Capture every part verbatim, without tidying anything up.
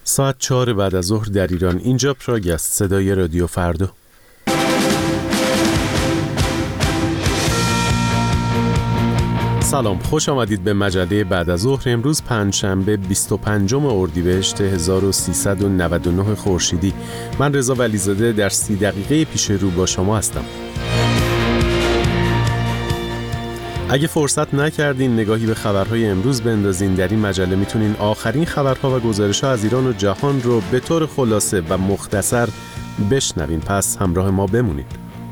ساعت چهار بعد از ظهر در ایران. اینجا پراگ است، صدای رادیو فردا. سلام، خوش آمدید به مجله بعد از ظهر. امروز پنجشنبه بیست و پنجم اردیبهشت هزار و سیصد و نود و نه خورشیدی. من رضا ولیزاده در سی دقیقه پیش رو با شما هستم. اگه فرصت نکردین نگاهی به خبرهای امروز بندازین، در این مجله میتونین آخرین خبرها و گزارش‌ها از ایران و جهان رو به طور خلاصه و مختصر بشنوین. پس همراه ما بمونید.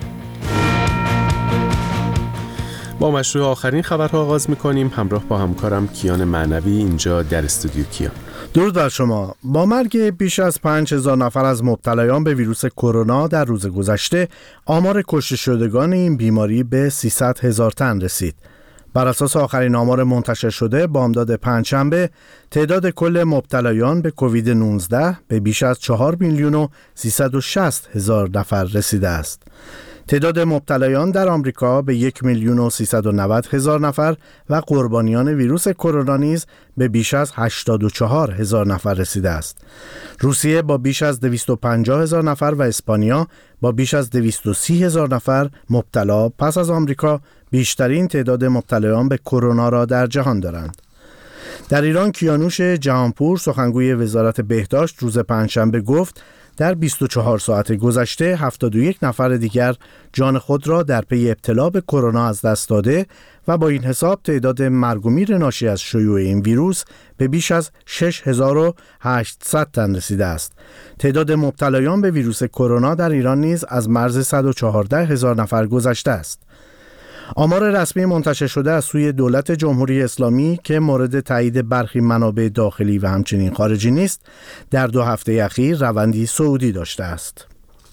با مشروع آخرین خبرها آغاز میکنیم، همراه با همکارم کیان معنوی اینجا در استودیو. کیان، درود بر شما. با مرگ بیش از پنج هزار نفر از مبتلایان به ویروس کرونا در روز گذشته، آمار کشته شدگان این بیماری به سیصد هزار تن رسید. بر اساس آخرین آمار منتشر شده بامداد پنجشنبه، تعداد کل مبتلایان به کووید نوزده به بیش از چهار میلیون و سیصد و شصت هزار نفر رسیده است. تعداد مبتلایان در آمریکا به یک میلیون و سیصد و نود هزار نفر و قربانیان ویروس کرونا نیز به بیش از هشتاد و چهار هزار نفر رسیده است. روسیه با بیش از دویست و پنجاه هزار نفر و اسپانیا با بیش از دویست و سی هزار نفر مبتلا پس از آمریکا بیشترین تعداد مبتلایان به کرونا را در جهان دارند. در ایران کیانوش جهانپور، سخنگوی وزارت بهداشت، روز پنجشنبه گفت در بیست و چهار ساعت گذشته هفتاد و یک نفر دیگر جان خود را در پی ابتلا به کرونا از دست داده و با این حساب تعداد مرگ و میر ناشی از شیوع این ویروس به بیش از شش هزار و هشتصد تن رسیده است. تعداد مبتلایان به ویروس کرونا در ایران نیز از مرز صد و چهارده هزار نفر گذشته است. آمار رسمی منتشر شده از سوی دولت جمهوری اسلامی که مورد تایید برخی منابع داخلی و همچنین خارجی نیست، در دو هفته اخیر روندی صعودی داشته است.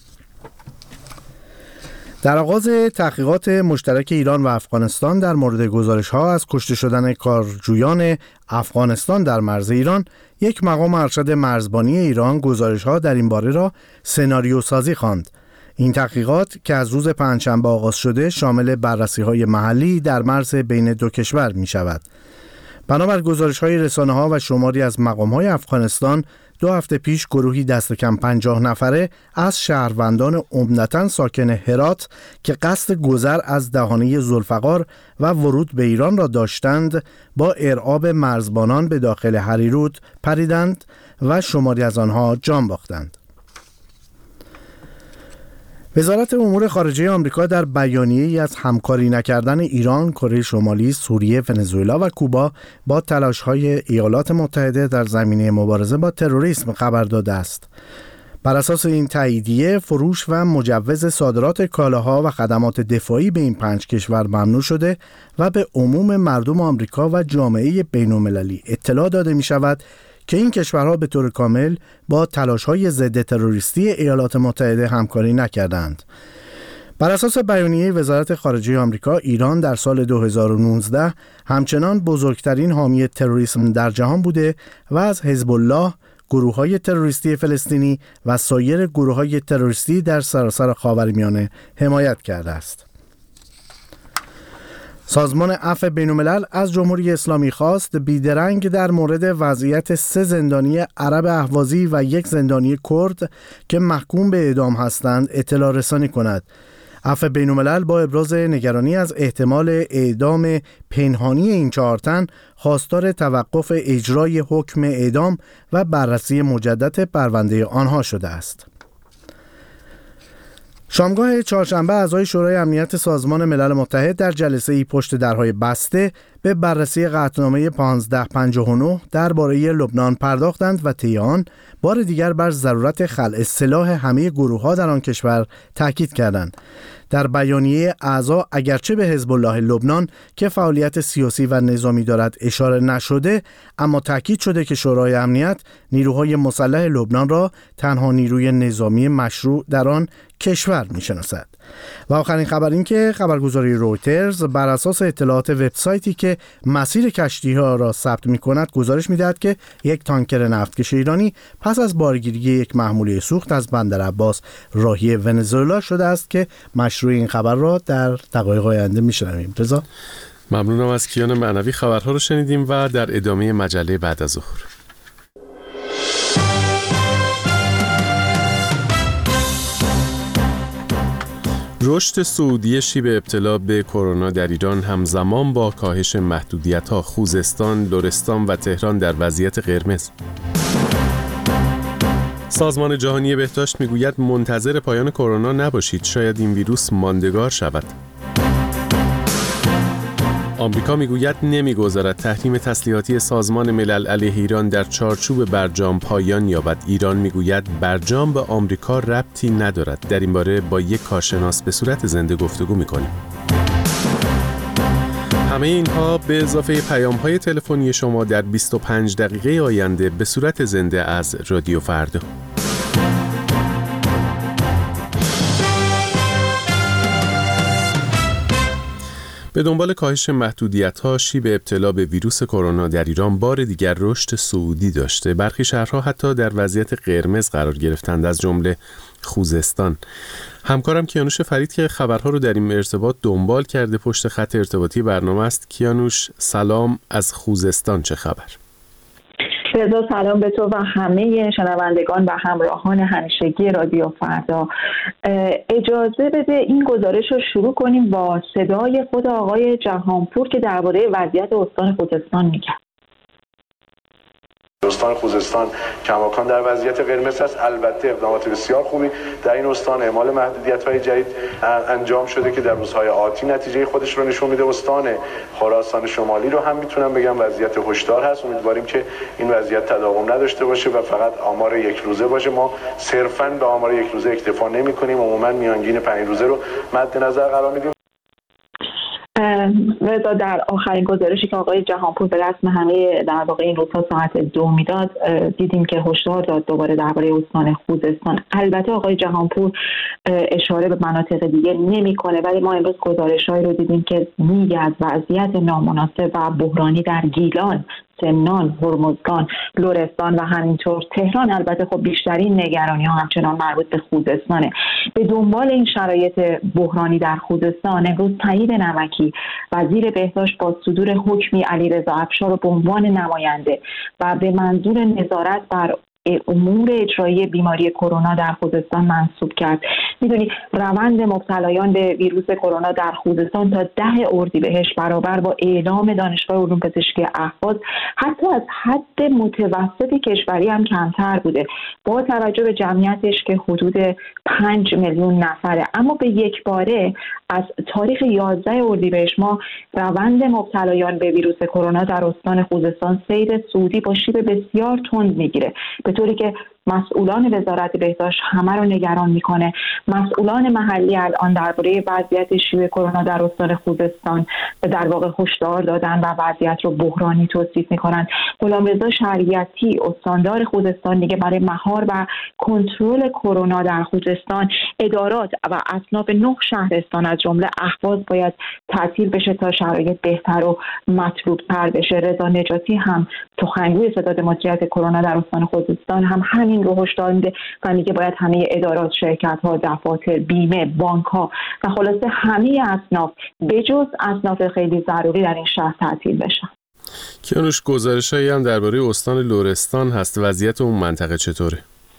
در آغاز تحقیقات مشترک ایران و افغانستان در مورد گزارش‌ها از کشته شدن کارجویان افغانستان در مرز ایران، یک مقام ارشد مرزبانی ایران گزارش‌ها در این باره را سناریو سازی خواند. این تحقیقات که از روز پنجشنبه آغاز شده شامل بررسی‌های محلی در مرز بین دو کشور می شود. بنابر گزارش‌های رسانه‌ها و شماری از مقام‌های افغانستان، دو هفته پیش گروهی دست کم پنجاه نفره از شهروندان عمدتاً ساکن هرات که قصد گذر از دهانه ذوالفقار و ورود به ایران را داشتند، با ارعاب مرزبانان به داخل هریرود پریدند و شماری از آنها جان باختند. وزارت امور خارجه آمریکا در بیانیه‌ای از همکاری نکردن ایران، کره شمالی، سوریه، ونزوئلا و کوبا با تلاش‌های ایالات متحده در زمینه مبارزه با تروریسم خبر داده است. بر اساس این تاییدیه، فروش و مجوز صادرات کالاها و خدمات دفاعی به این پنج کشور ممنوع شده و به عموم مردم آمریکا و جامعه بین‌المللی اطلاع داده می‌شود که این کشورها به طور کامل با تلاش‌های ضد تروریستی ایالات متحده همکاری نکردند. بر اساس بیانیه وزارت خارجه آمریکا، ایران در سال دو هزار و نوزده همچنان بزرگترین حامی تروریسم در جهان بوده و از حزب الله، گروه‌های تروریستی فلسطینی و سایر گروه‌های تروریستی در سراسر خاورمیانه حمایت کرده است. سازمان عفو بین‌الملل از جمهوری اسلامی خواست بیدرنگ در مورد وضعیت سه زندانی عرب اهوازی و یک زندانی کرد که محکوم به اعدام هستند اطلاع رسانی کند. عفو بین‌الملل با ابراز نگرانی از احتمال اعدام پنهانی این چهار تن، خواستار توقف اجرای حکم اعدام و بررسی مجدد پرونده آنها شده است. شامگاه چهارشنبه اعضای شورای امنیت سازمان ملل متحد در جلسه‌ای پشت درهای بسته به بررسی قطعنامه پانزده پنجاه و نه درباره لبنان پرداختند و طی آن بار دیگر بر ضرورت خلع سلاح همه گروه‌ها در آن کشور تاکید کردند. در بیانیه اعضا اگرچه به حزب الله لبنان که فعالیت سیاسی و نظامی دارد اشاره نشده، اما تاکید شده که شورای امنیت نیروهای مسلح لبنان را تنها نیروی نظامی مشروع در آن کشور می‌شناسد. و آخرین خبر این که خبرگزاری رویترز بر اساس اطلاعات وبسایتی که مسیر کشتی‌ها را ثبت می‌کند گزارش می‌دهد که یک تانکر نفتکش ایرانی پس از بارگیری یک محموله سوخت از بندر عباس راهی ونزوئلا شده است که مشروع این خبر را در دقایق آینده می‌شنویم. رضا، ممنونم از کیان معنوی. خبرها رو شنیدیم و در ادامه مجله بعد از ظهر رشد صعودی شیب ابتلا به کرونا در ایران همزمان با کاهش محدودیت‌ها، خوزستان، لرستان و تهران در وضعیت قرمز. سازمان جهانی بهداشت میگوید منتظر پایان کرونا نباشید، شاید این ویروس ماندگار شود. آمریکا میگوید نمیگذارد تحریم تسلیحاتی سازمان ملل علیه ایران در چارچوب برجام پایان یابد. ایران میگوید برجام به آمریکا ربطی ندارد. در این باره با یک کارشناس به صورت زنده گفتگو میکنیم. همه اینها به اضافه پیام‌های تلفنی شما در بیست و پنج دقیقه آینده به صورت زنده از رادیو فردا. به دنبال کاهش محدودیت‌ها، شیب ابتلا به ویروس کرونا در ایران بار دیگر رشد صعودی داشته. برخی شهرها حتی در وضعیت قرمز قرار گرفتند، از جمله خوزستان. همکارم کیانوش فرید که خبرها رو در این ارتباط دنبال کرده پشت خط ارتباطی برنامه است. کیانوش سلام، از خوزستان چه خبر؟ رضا سلام به تو و همه شنوندگان و همراهان همیشگی رادیو فردا. اجازه بده این گزارش رو شروع کنیم با صدای خود آقای جهانپور که درباره وضعیت استان خوزستان میگه. استان خوزستان کماکان در وضعیت قرمز است. البته اقدامات بسیار خوبی در این استان اعمال محدودیت‌های جدید انجام شده که در روزهای آتی نتیجه خودش رو نشون میده. استان خراسان شمالی رو هم میتونم بگم وضعیت هشدار هست. امیدواریم که این وضعیت تداوم نداشته باشه و فقط آمار یک روزه باشه. ما صرفاً به آمار یک روزه اکتفا نمی‌کنیم، عموماً میانگین پنج روزه رو مد نظر قرار میدیم. رضا، در آخرین گزارشی که آقای جهانپور به رسم همه در واقع این روزها ساعت دو میداد، دیدیم که هشدار داد دوباره درباره استان خوزستان. البته آقای جهانپور اشاره به مناطق دیگه نمیکنه، ولی ما امروز گزارش‌هایی رو دیدیم که میگه از وضعیت نامناسب و بحرانی در گیلان، سمنان، هرمزگان، لرستان و همینطور تهران. البته خب بیشترین نگرانی ها همچنان مربوط به خوزستانه. به دنبال این شرایط بحرانی در خوزستان، امروز سعید نمکی وزیر بهداشت با صدور حکمی علیرضا افشار رو به عنوان نماینده و به منظور نظارت بر امور اجرایی بیماری کرونا در خوزستان منصوب کرد. میدونی روند مبتلایان به ویروس کرونا در خوزستان تا ده اردیبهشت برابر با اعلام دانشگاه علوم پزشکی اهواز حتی از حد متوسط کشوری هم کمتر بوده، با توجه به جمعیتش که حدود پنج میلیون نفره. اما به یک باره از تاریخ یازده اردیبهشت ما روند مبتلایان به ویروس کرونا در استان خوزستان سیر صعودی با شیب بسیار تند میگیره، به طوری که مسئولان وزارت بهداشت همه رو نگران میکنه. مسئولان محلی الان درباره وضعیت شیوع کرونا در استان خوزستان در واقع هشدار دادن و وضعیت رو بحرانی توصیف میکنن. غلامرضا شریعتی استاندار خوزستان دیگه برای مهار و کنترل کرونا در خوزستان ادارات و اصناف نه شهرستان از جمله اهواز باید تعطیل بشه تا شرایط بهتر و مطلوب تر بشه. رضا نجاتی هم سخنگوی ستاد مدیریت کرونا در استان خوزستان هم همین رو هشدار میده و میگه باید همه ادارات، شرکت‌ها، دفاتر، بیمه، بانک‌ها و خلاصه همه اصناف بجز اصناف خیلی ضروری در این شهر تعطیل بشن. کیانوش، گزارشایی هم درباره استان لرستان هست. وضعیت اون منطقه چطوره؟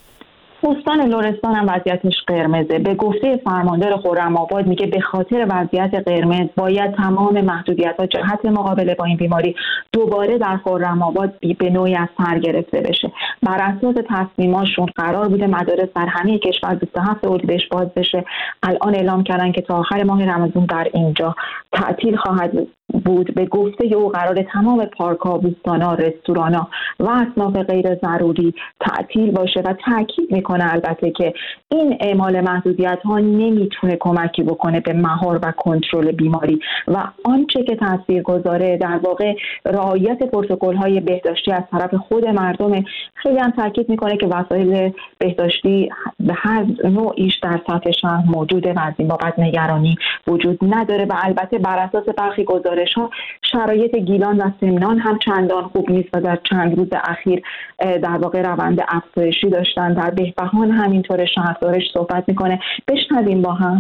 استان لرستان هم وضعیتش قرمزه. به گفته فرماندار خرم‌آباد میگه به خاطر وضعیت قرمز باید تمام محدودیت‌ها جهت مقابله با این بیماری دوباره در خرم‌آباد به نوعی از سر گرفته بشه. بر اساس تصمیماشون قرار بوده مدارس در همه کشور بیست و هفت اردیبهشت باز بشه. الان اعلام کردن که تا آخر ماه رمضان در اینجا تعطیل خواهد بود. به گفته او قرار تمام پارک‌ها، بوستان‌ها، رستوران‌ها و اصناف غیر ضروری تعطیل باشه و تاکید میکنه البته که این اعمال محدودیت‌ها نمیتونه کمکی بکنه به مهار و کنترل بیماری و آنچه که تاثیرگذاره در واقع رعایت پروتکل‌های بهداشتی از طرف خود مردم. خیلی هم تاکید میکنه که وسایل بهداشتی به هر نوعیش در سطح شهر موجوده و از این بابت نگرانی وجود نداره و البته بر اساس برخی گزارش‌ها شرایط گیلان و سمنان هم چندان خوب نیست و در چند روز اخیر در واقع روند افزایشی داشتن. در بهبهان همینطور شهردارش صحبت میکنه. بشنویم با هم.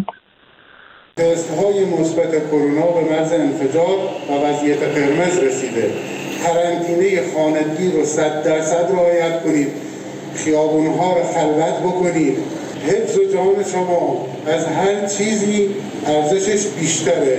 تست‌های مثبت کرونا به مرز انفجار و وضعیت قرمز رسیده. قرنطینه خانگی رو صد درصد رعایت کنید. خیابون‌ها رو خلوت بکنید. حفظ جان شما از هر چیزی ارزشش بیشتره.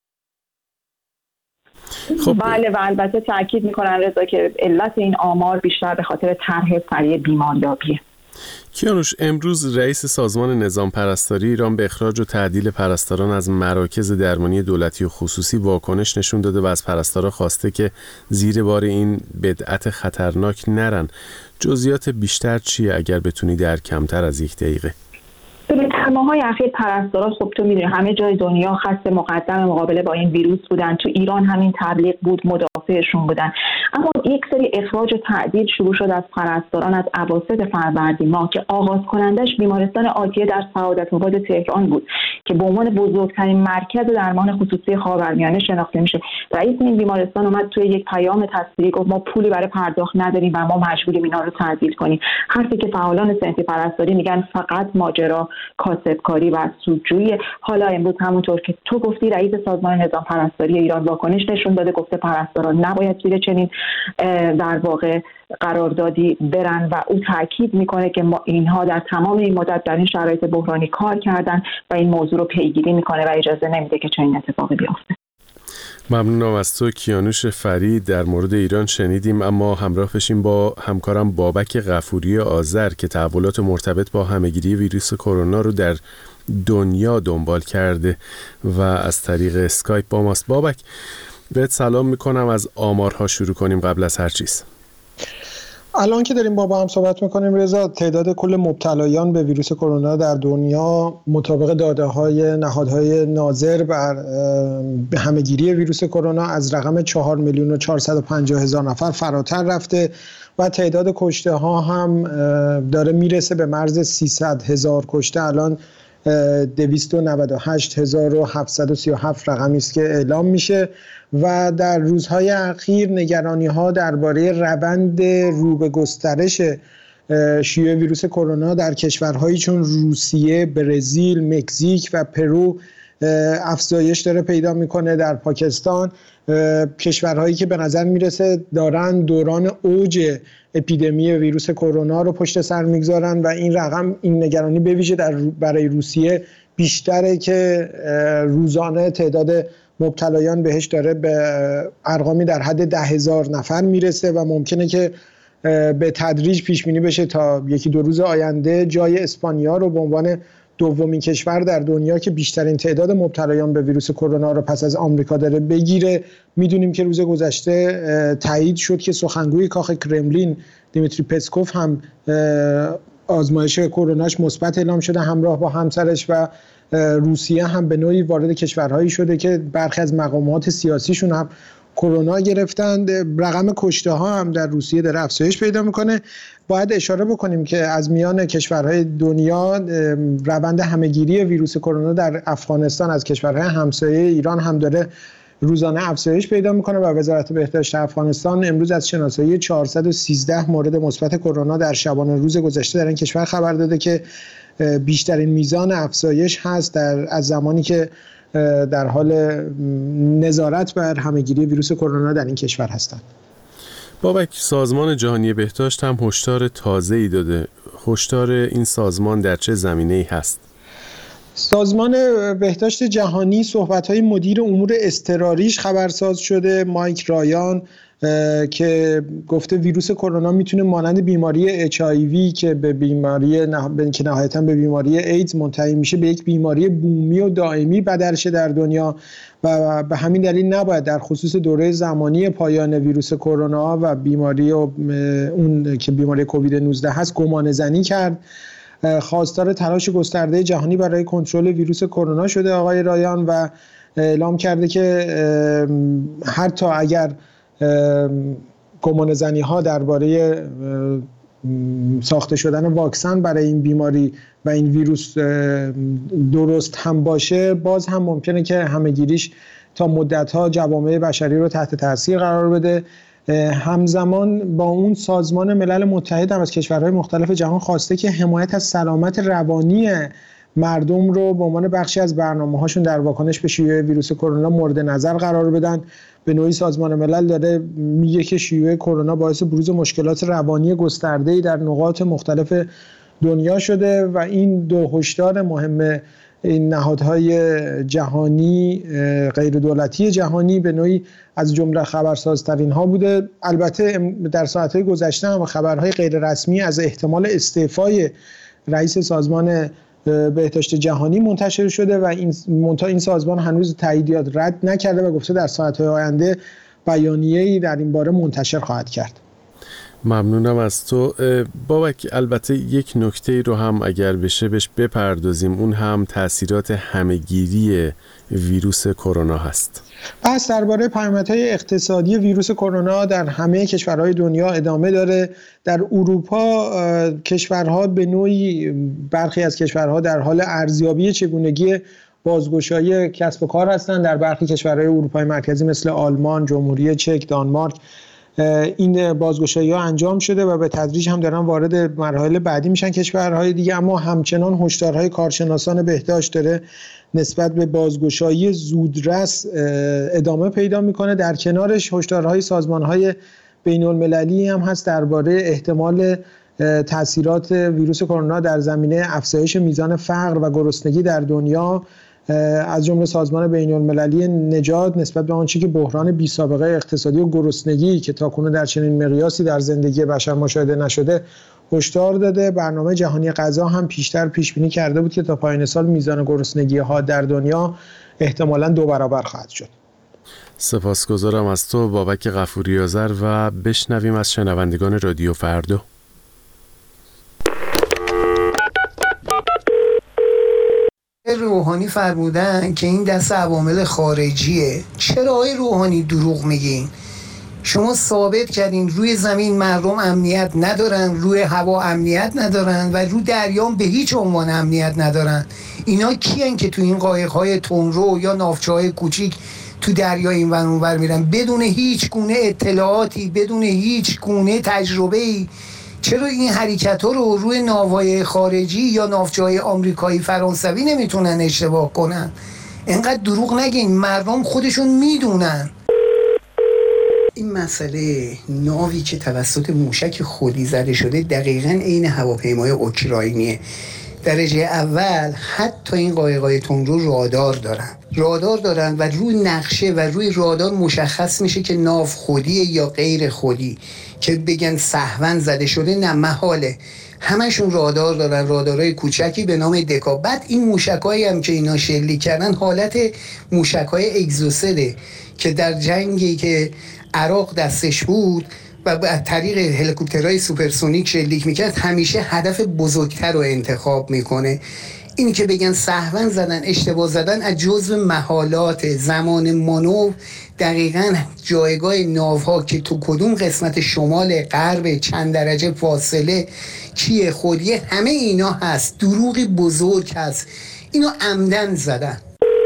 خب بله و البته تاکید میکنن رضا که علت این آمار بیشتر به خاطر طرح سریع بیماریابیه. کیانوش، امروز رئیس سازمان نظام پرستاری ایران به اخراج و تعدیل پرستاران از مراکز درمانی دولتی و خصوصی واکنش نشون داده و از پرستارا خواسته که زیر بار این بدعت خطرناک نرن. جزئیات بیشتر چیه اگر بتونی در کمتر از یک دقیقه؟ به ماهای اخیر پرستارا خب تو میدونی همه جای دنیا خط مقدم مقابله با این ویروس بودن، تو ایران همین تبلیغ بود، مدافعشون بودن. اما یک سری اخراج و تعدیل شروع شد از پرستاران از اواسط فروردین ماه که آغاز کنندش بیمارستان آتیه در سعادت‌آباد تهران بود که به عنوان بزرگترین مرکز درمان خصوصی خاورمیانه شناخته میشه. رئیس این بیمارستان اومد توی یک پیام تصویری گفت ما پولی برای پرداخت نداریم و ما مجبوریم اینا رو تعدیل کنیم. حرفی که فعالان صنفی پرستاری میگن فقط ماجرا کاسبکاری و سودجویی. حالا امروز همونطور که تو گفتی رئیس سازمان نظام پرستاری ایران واکنش نشون داده، گفته پرستاران نباید زیر چنین در واقع قراردادی برن و او تاکید میکنه که ما اینها در تمام این مدت در این شرایط بحرانی کار کردن و این موضوع رو پیگیری میکنه و اجازه نمیده که چنین اتفاقی بیفته. ممنونم از تو کیانوش فرید. در مورد ایران شنیدیم، اما همراه بشیم با همکارم بابک غفوری آذر که تحولات مرتبط با همهگیری ویروس کرونا رو در دنیا دنبال کرده و از طریق اسکایپ با ماست. بابک، بهت سلام میکنم. از آمارها شروع کنیم قبل از هر چیز. الان که داریم با با هم صحبت میکنیم رضا، تعداد کل مبتلایان به ویروس کرونا در دنیا مطابق داده‌های نهادهای ناظر بر همهگیری ویروس کرونا از رقم چهار میلیون و چهارصد و پنجاه هزار نفر فراتر رفته و تعداد کشته ها هم داره میرسه به مرز سیصد هزار کشته. الان دویست و نود و هشت هزار و هفتصد و سی و هفت رقمی است که اعلام میشه و در روزهای اخیر نگرانی ها درباره روند رو به گسترش شیوع ویروس کرونا در کشورهایی چون روسیه، برزیل، مکزیک و پرو افزایش داره پیدا میکنه. در پاکستان کشورهایی که به نظر میرسه دارن دوران اوج اپیدمی ویروس کرونا رو پشت سر میگذارن و این رقم، این نگرانی به ویژه در برای روسیه بیشتره که روزانه تعداد مبتلایان بهش داره به ارقامی در حد ده هزار نفر میرسه و ممکنه که به تدریج پیش بینی بشه تا یکی دو روز آینده جای اسپانیا رو به عنوان دومین کشور در دنیا که بیشترین تعداد مبتلایان به ویروس کرونا رو پس از آمریکا داره بگیره. میدونیم که روز گذشته تایید شد که سخنگوی کاخ کرملین دیمیتری پسکوف هم آزمایش کروناش مثبت اعلام شده همراه با همسرش و روسیه هم به نوعی وارد کشورهایی شده که برخی از مقامات سیاسیشون هم کرونا گرفتند. رقم کشته ها هم در روسیه داره افزایش پیدا میکنه. باید اشاره بکنیم که از میان کشورهای دنیا روند همهگیری ویروس کرونا در افغانستان از کشورهای همسایه ایران هم داره روزانه افزایش پیدا میکنه و وزارت بهداشت افغانستان امروز از شناسایی چهارصد و سیزده مورد مثبت کرونا در شبانه روز گذشته در این کشور خبر داده که بیشترین میزان افزایش هست در از زمانی که در حال نظارت بر همهگیری ویروس کرونا در این کشور هستند. بابک، سازمان جهانی بهداشت هم هشدار تازه‌ای داده. هشدار این سازمان در چه زمینه‌ای هست؟ سازمان بهداشت جهانی صحبت‌های مدیر امور اضطراریش خبرساز شده مایک رایان که گفته ویروس کرونا میتونه مانند بیماری اچ آی وی که به بیماری نه... که نهایتاً به بیماری ایدز منتهی میشه به یک بیماری بومی و دائمی بدل شه در دنیا و به همین دلیل نباید در خصوص دوره زمانی پایان ویروس کرونا و بیماری و اون که بیماری کووید نوزده هست گمان زنی کرد. خواستار تلاش گسترده جهانی برای کنترل ویروس کرونا شده آقای رایان و اعلام کرده که حتی اگر گمان زنی ها درباره ساخته شدن واکسن برای این بیماری و این ویروس درست هم باشه، باز هم ممکنه که همهگیریش تا مدت ها جوامع بشری رو تحت تاثیر قرار بده. همزمان با اون سازمان ملل متحد هم از کشورهای مختلف جهان خواسته که حمایت از سلامت روانی مردم رو به عنوان بخشی از برنامه‌هاشون در واکنش به شیوع ویروس کرونا مورد نظر قرار بدن. به نوعی سازمان ملل داره میگه که شیوع کرونا باعث بروز مشکلات روانی گسترده‌ای در نقاط مختلف دنیا شده و این دو هشدار مهم این نهادهای جهانی غیر دولتی جهانی به نوعی از جمله خبرسازترین ها بوده. البته در ساعتهای گذشته هم خبرهای غیر رسمی از احتمال استعفای رئیس سازمان بهداشت جهانی منتشر شده و این منتها این سازمان هنوز تاییدیات رد نکرده و گفته در ساعتهای آینده بیانیه‌ای در این باره منتشر خواهد کرد. ممنونم از تو بابک. البته یک نکته رو هم اگر بشه بهش بپردازیم، اون هم تاثیرات همه‌گیری ویروس کرونا هست. بحث درباره پیامدهای اقتصادی ویروس کرونا در همه کشورهای دنیا ادامه داره. در اروپا کشورها به نوعی برخی از کشورها در حال ارزیابی چگونگی بازگشایی کسب و کار هستند. در برخی کشورهای اروپای مرکزی مثل آلمان، جمهوری چک، دانمارک این بازگشایی ها انجام شده و به تدریج هم دارن وارد مراحل بعدی میشن کشورهای دیگه، اما همچنان هشدارهای کارشناسان بهداشت داره نسبت به بازگشایی زودرس ادامه پیدا میکنه. در کنارش هشدارهای سازمانهای بین المللی هم هست درباره احتمال تاثیرات ویروس کرونا در زمینه افزایش میزان فقر و گرسنگی در دنیا، از جمله سازمان بین المللی نژاد نسبت به آنچه که بحران بی سابقه اقتصادی و گرسنگی که تاکنون در چنین مقیاسی در زندگی بشر مشاهده نشده هشدار داده. برنامه جهانی غذا هم پیشتر پیش بینی کرده بود که تا پایان سال میزان گرسنگی ها در دنیا احتمالاً دو برابر خواهد شد. سپاسگزارم از تو بابک غفوری آذر و بشنویم از شنوندگان رادیو فردا. روحانی فرمودن که این دست عوامل خارجیه. چرا آقای روحانی دروغ میگین؟ شما ثابت کردین روی زمین مردم امنیت ندارن، روی هوا امنیت ندارن و روی دریام به هیچ عنوان امنیت ندارن. اینا کیان که تو این قایق‌های تندرو یا ناوچه‌های کوچیک تو دریا این ور اون ور میرن بدون هیچ گونه اطلاعاتی، بدون هیچ گونه تجربه‌ای؟ چرا این حرکت‌ها رو روی ناوهای خارجی یا ناوچه‌های آمریکایی فرانسوی نمیتونن اشتباه کنن؟ اینقدر دروغ نگین، مردم خودشون میدونن. این مسئله ناوی که توسط موشک خودی زده شده دقیقاً عین هواپیمای اوکراینیه. درجه اول حتی این قایق‌های تندرو رادار دارن رادار دارن و روی نقشه و روی رادار مشخص میشه که ناو خودیه یا غیر خودی. که بگن سهواً زده شده، نه محاله. همشون رادار دارن، رادارهای کوچکی به نام دکا. بعد این موشکایی هم که اینا شلیک کردن حالت موشکای اگزوسده که در جنگی که عراق دستش بود و از طریق هلیکوپترهای سوپرسونیک شلیک میکرد همیشه هدف بزرگتر رو انتخاب میکنه. این که بگن سهواً زدن، اشتباه زدن، از جزو محالات زمان مانور دقیقاً جایگاه ناوها که تو کدوم قسمت شمال غرب چند درجه فاصله کیه خودیه، همه اینا هست. دروغی بزرگ هست، اینو عمدن زدن.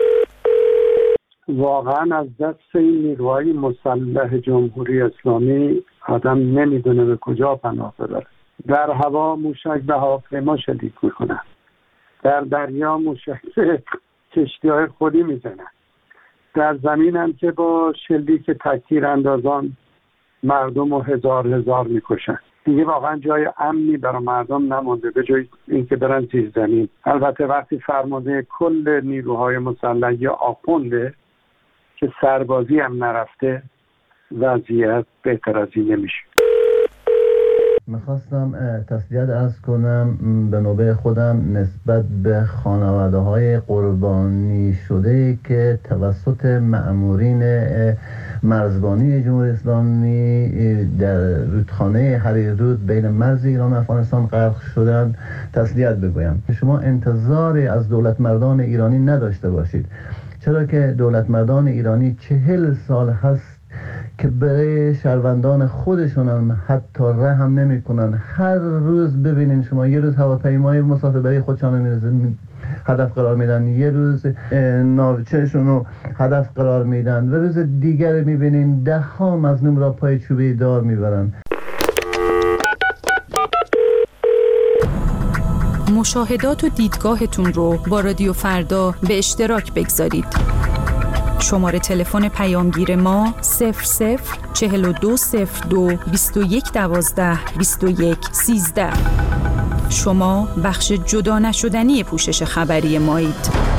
واقعا از دست این نیروهای مسلح جمهوری اسلامی آدم نمیدونه به کجا پناه ببره. در هوا موشک به هواپیما شلیک میکنن، در دریا موشک کشتی‌های خودی میزنن، در زمین هم که با شلیک تک‌تیر اندازان مردم رو هزار هزار میکشن. دیگه واقعا جای امنی برای مردم نمونده به جای اینکه برن زیر زمین. البته وقتی فرمانده کل نیروهای مسلح یا آخونده که سربازی هم نرفته، وضعیت بهتر از این نمیشه. میخواستم تسلیت عرض کنم به نوبه خودم نسبت به خانواده های قربانی شده که توسط مأمورین مرزبانی جمهوری اسلامی در رودخانه حریرود بین مرز ایران و افغانستان غرق شدند تسلیت بگویم. شما انتظاری از دولت مردان ایرانی نداشته باشید، چرا که دولت مردان ایرانی چهل سال هست که برای شهروندان خودشون هم حتی رحم نمی کنن. هر روز ببینین شما یه روز هواپیمای مسافربری خودشان میرزن هدف قرار میدن، یه روز ناوچهشون رو هدف قرار میدن و روز دیگر میبینین ده ها مظلوم را پای چوبه دار میبرن. مشاهدات و دیدگاهتون رو با رادیو فردا به اشتراک بگذارید. شماره تلفن پیامگیر ما صفر صفر چهل و دو صفر دو بیست و یک دوازده بیست و یک سیزده. شما بخش جدا نشدنی پوشش خبری مایید.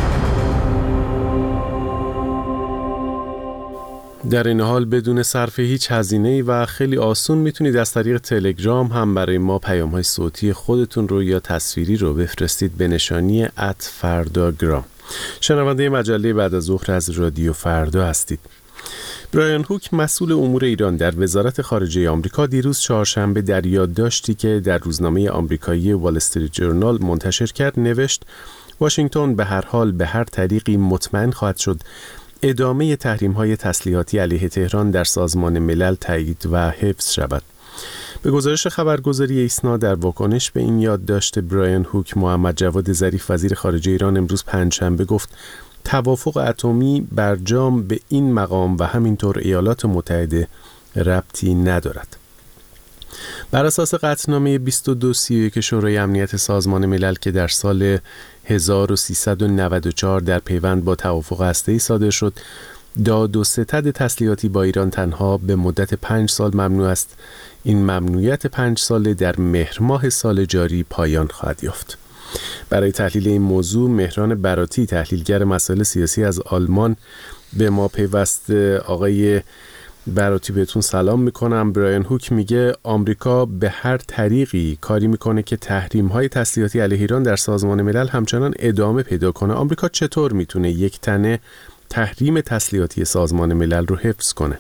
در این حال بدون صرف هیچ هزینه‌ای و خیلی آسون میتونید از طریق تلگرام هم برای ما پیام‌های صوتی خودتون رو یا تصویری رو بفرستید به نشانی ات فرداگرام. شنونده مجله بعد از ظهر از رادیو فردا هستید. برایان هوک مسئول امور ایران در وزارت خارجه آمریکا دیروز چهارشنبه در یادداشتی که در روزنامه آمریکایی وال استریت جورنال منتشر کرد نوشت واشنگتن به هر حال به هر طریقی مطمئن خواهد شد ادامه تحریم‌های تسلیحاتی علیه تهران در سازمان ملل تایید و حفظ شود. به گزارش خبرگزاری ایسنا در واکنش به این یادداشت برایان هوک، محمد جواد ظریف وزیر خارجه ایران امروز پنجشنبه گفت توافق اتمی برجام به این مقام و همینطور ایالات متحده ربطی ندارد. بر اساس قطعنامه بیست و دو سی و یک شورای امنیت سازمان ملل که در سال هزار و سیصد و نود و چهار در پیوند با توافق هسته‌ای صادر شد، داد و ستد تسلیحاتی با ایران تنها به مدت پنج سال ممنوع است. این ممنوعیت پنج ساله در مهر ماه سال جاری پایان خواهد یافت. برای تحلیل این موضوع مهران براتی، تحلیلگر مسائل سیاسی از آلمان، به ما پیوسته. آقای براتی بهتون سلام میکنم. برایان هوک میگه آمریکا به هر طریقی کاری میکنه که تحریم‌های تسلیحاتی علیه ایران در سازمان ملل همچنان ادامه پیدا کنه. آمریکا چطور میتونه یک تنه تحریم تسلیحاتی سازمان ملل رو حفظ کنه؟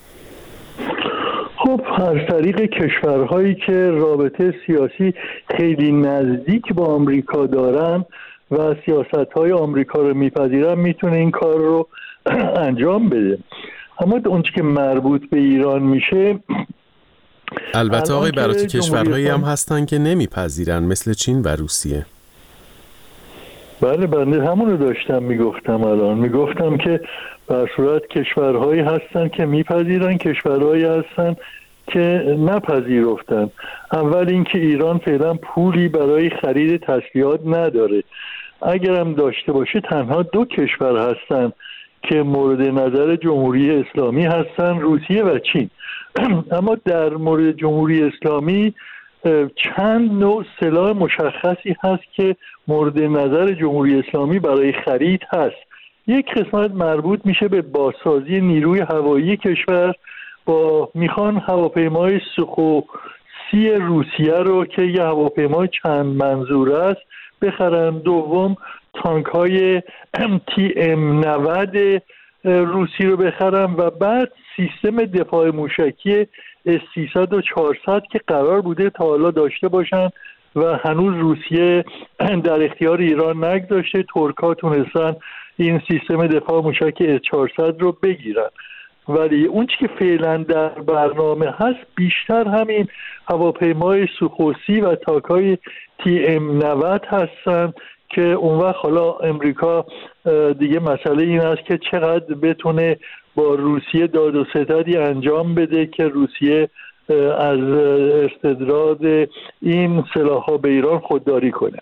خب از طریق کشورهایی که رابطه سیاسی خیلی نزدیک با آمریکا دارن و سیاست‌های آمریکا رو میپذیرن میتونه این کار رو انجام بده. اما اون که مربوط به ایران میشه، البته آقای براتی کشورهایی هم هستن که نمیپذیرن مثل چین و روسیه. بله بنده همونو داشتم میگفتم الان میگفتم که به صورت کشورهایی هستن که میپذیرن، کشورهایی هستن که نپذیرفتن. اول اینکه ایران فعلا پولی برای خرید تسلیحات نداره. اگرم داشته باشه تنها دو کشور هستن که مورد نظر جمهوری اسلامی هستن، روسیه و چین. اما در مورد جمهوری اسلامی چند نوع سلاح مشخصی هست که مورد نظر جمهوری اسلامی برای خرید هست. یک قسمت مربوط میشه به بازسازی نیروی هوایی کشور، با میخوان هواپیمای سوخوسی روسیه رو که یه هواپیمای چند منظوره است بخرن. دوم تانک های تی ام نود روسی رو بخرن و بعد سیستم دفاع موشکی اس سیصد و چهارصد که قرار بوده تا حالا داشته باشن و هنوز روسیه در اختیار ایران نگذاشته. ترک‌ها تونستن این سیستم دفاع موشک اس چهارصد رو بگیرن، ولی اون چی که فعلا در برنامه هست بیشتر همین هواپیمای سوخوسی و تانک‌های تی ام نود هستن که اون وقت حالا امریکا دیگه مسئله این است که چقدر بتونه با روسیه داد و ستدی انجام بده که روسیه از استرداد این سلاح‌ها به ایران خودداری کنه.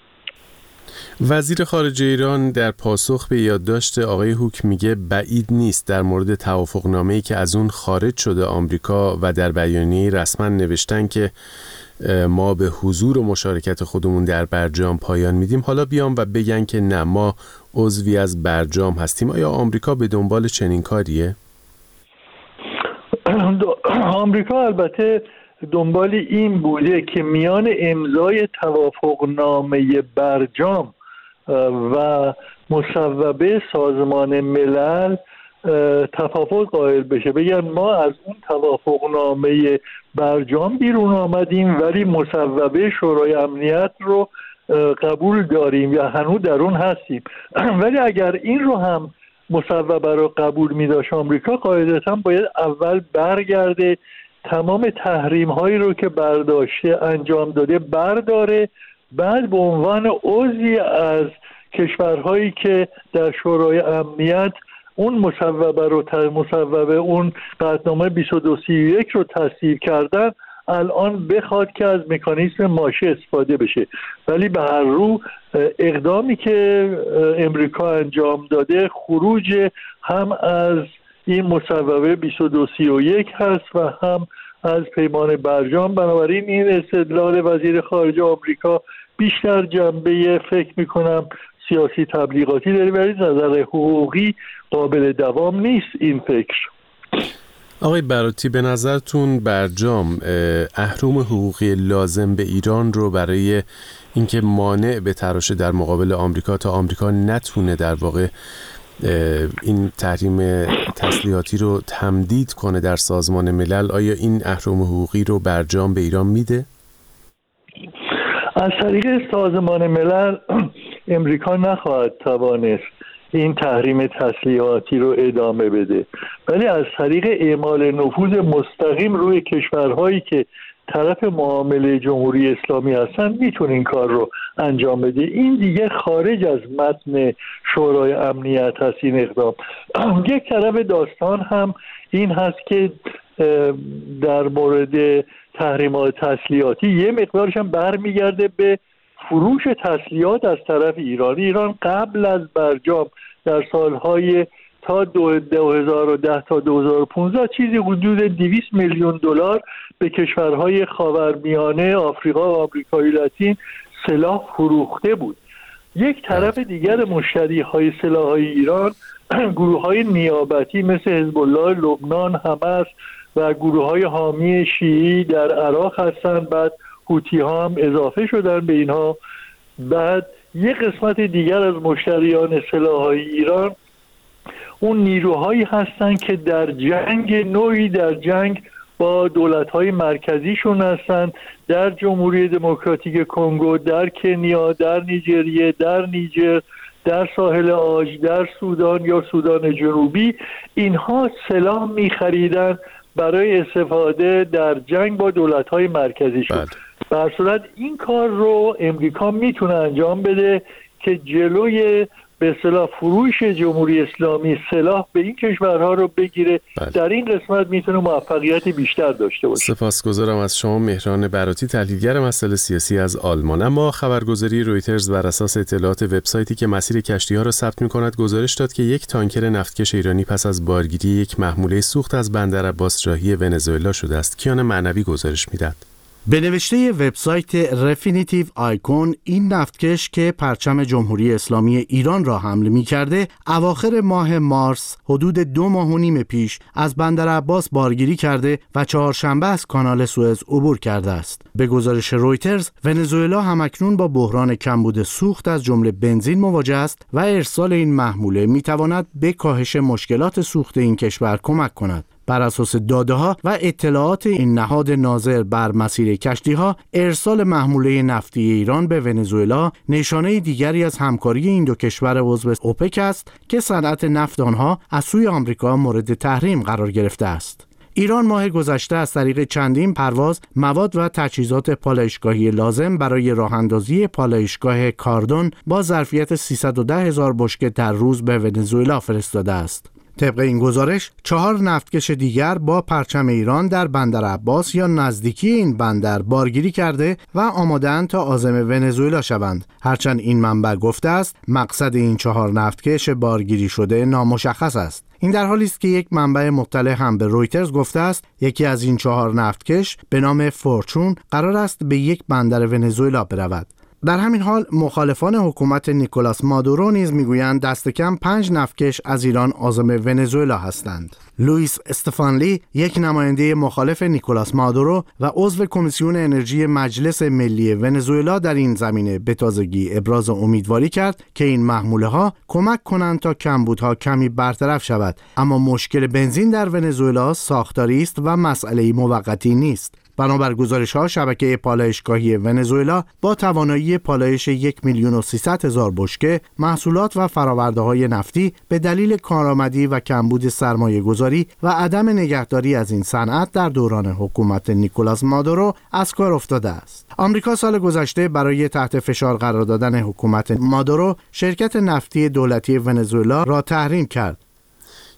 وزیر خارجه ایران در پاسخ به یادداشت آقای هوک میگه بعید نیست در مورد توافقنامه‌ای که از اون خارج شده آمریکا و در بیانیه رسما نوشتن که ما به حضور و مشارکت خودمون در برجام پایان میدیم، حالا بیان و بگن که نه ما عضوی از برجام هستیم. آیا آمریکا به دنبال چنین کاریه؟ آمریکا البته دنبال این بوده که میان امضای توافقنامه برجام و مصوبه سازمان ملل تفاوت قائل بشه، بگن ما از اون توافقنامه برجام بیرون آمدیم ولی مصوبه شورای امنیت رو قبول داریم یا هنوز در اون هستیم. ولی اگر این رو هم مصوبه رو قبول می داشت آمریکا، قاعدتاً باید اول برگرده تمام تحریم هایی رو که برداشته انجام داده برداره، بعد به عنوان عضوی از کشورهایی که در شورای امنیت اون مصوبه رو مصوبه اون قطعنامه بیست و دو سی و یک رو تصویب کردن الان بخواد که از مکانیزم ماشه استفاده بشه. ولی به هر رو اقدامی که امریکا انجام داده خروج هم از این مصوبه بیست و دو سی و یک هست و هم از پیمان برجام. بنابراین این استدلال وزیر خارجه آمریکا بیشتر جنبه فکر میکنم سیاسی تبلیغاتی داره، ولی نظر حقوقی قابل دوام نیست این فکر. آقای براتی، به نظرتون برجام اهرم حقوقی لازم به ایران رو برای اینکه مانع به تراشه در مقابل آمریکا تا آمریکا نتونه در واقع این تحریم تسلیحاتی رو تمدید کنه در سازمان ملل، آیا این اهرم حقوقی رو برجام به ایران میده؟ از طریق سازمان ملل امریکا نخواهد توانست این تحریم تسلیحاتی رو ادامه بده، ولی از طریق اعمال نفوذ مستقیم روی کشورهایی که طرف معامله جمهوری اسلامی هستن میتونه این کار رو انجام بده. این دیگه خارج از متن شورای امنیت هست این اقدام. یک طرف داستان هم این هست که در مورد تحریمات تسلیحاتی یه مقدارش هم برمیگرده به فروش تسلیحات از طرف ایران. ایران قبل از برجام در سالهای تا دو هزار و ده تا دو هزار و پانزده چیزی حدود دویست میلیون دلار به کشورهای خاورمیانه، آفریقا و آمریکای لاتین سلاح فروخته بود. یک طرف دیگر مشتری های سلاح های ایران گروه های نیابتی مثل حزب الله لبنان، حماس و گروه های حامی شیعی در عراق هستند. بعد حوتی ها هم اضافه شدن به اینها. بعد یک قسمت دیگر از مشتریان سلاح های ایران اون نیروهایی هستند که در جنگ نوعی در جنگ با دولت‌های مرکزیشون هستند، در جمهوری دموکراتیک کنگو، در کنیا، در نیجریه، در نیجر، در ساحل عاج، در سودان یا سودان جنوبی. اینها سلاح می‌خریدن برای استفاده در جنگ با دولت‌های مرکزیشون. به هر صورت این کار رو امریکا میتونه انجام بده که جلوی به اصطلاح فروش جمهوری اسلامی سلاح به این کشورها رو بگیره. بله. در این قسمت میتونه موفقیت بیشتر داشته باشه. سپاسگزارم از شما مهران براتی، تحلیلگر مسائل سیاسی از آلمان. اما خبرگزاری رویترز بر اساس اطلاعات وبسایتی که مسیر کشتی‌ها را ثبت می‌کند گزارش داد که یک تانکر نفتکش ایرانی پس از بارگیری یک محموله سوخت از بندر عباس راهی ونزوئلا شده است. کیان معنوی گزارش می‌دهد. به نوشته وبسایت رفینیتیو آیکون، این نفتکش که پرچم جمهوری اسلامی ایران را حمل می کرده اواخر ماه مارس حدود دو ماه و نیم پیش از بندر عباس بارگیری کرده و چهارشنبه از کانال سوئز عبور کرده است. به گزارش رویترز، ونزوئلا همکنون با بحران کمبود سوخت از جمله بنزین مواجه است و ارسال این محموله می تواند به کاهش مشکلات سوخت این کشور کمک کند. بر اساس داده‌ها و اطلاعات این نهاد ناظر بر مسیر کشتی‌ها، ارسال محموله نفتی ایران به ونزوئلا نشانه دیگری از همکاری این دو کشور عضو اوپک است که صنعت نفت آنها از سوی آمریکا مورد تحریم قرار گرفته است. ایران ماه گذشته از طریق چندین پرواز مواد و تجهیزات پالایشگاهی لازم برای راه‌اندازی پالایشگاه کاردون با ظرفیت سیصد و ده هزار بشکه در روز به ونزوئلا فرستاده است. طبق این گزارش، چهار نفتکش دیگر با پرچم ایران در بندر عباس یا نزدیکی این بندر بارگیری کرده و آماده‌اند تا عازم ونزوئلا شوند. هرچند این منبع گفته است مقصد این چهار نفتکش بارگیری شده نامشخص است. این در حالی است که یک منبع مطلع هم به رویترز گفته است یکی از این چهار نفتکش به نام فورچون قرار است به یک بندر ونزوئلا برود. در همین حال مخالفان حکومت نیکولاس مادورو نیز میگویند دست کم پنج نفتکش از ایران عازم ونزوئلا هستند. لوئیس استفانلی، یک نماینده مخالف نیکولاس مادورو و عضو کمیسیون انرژی مجلس ملی ونزوئلا، در این زمینه به تازگی ابراز امیدواری کرد که این محموله ها کمک کنند تا کمبودها کمی برطرف شود، اما مشکل بنزین در ونزوئلا ساختاری است و مسئله موقتی نیست. بنابر گزارش‌ها، شبکه پالایشگاهی ونزوئلا با توانایی پالایش یک میلیون و سیصد هزار بشکه محصولات و فرآورده‌های نفتی به دلیل کارآمدی و کمبود سرمایه‌گذاری و عدم نگهداری از این صنعت در دوران حکومت نیکولاس مادورو از کار افتاده است. آمریکا سال گذشته برای تحت فشار قرار دادن حکومت مادورو شرکت نفتی دولتی ونزوئلا را تحریم کرد.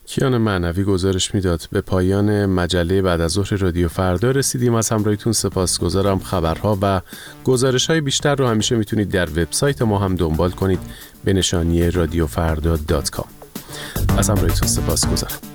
کیان معنوی گزارش میداد. به پایان مجله بعد از ظهر رادیو فردا رسیدیم. از همراهیتون سپاسگزارم. خبرها و گزارش‌های بیشتر رو همیشه میتونید در وبسایت ما هم دنبال کنید به نشانی رادیو فردا دات کام. از همراهیتون سپاسگزارم.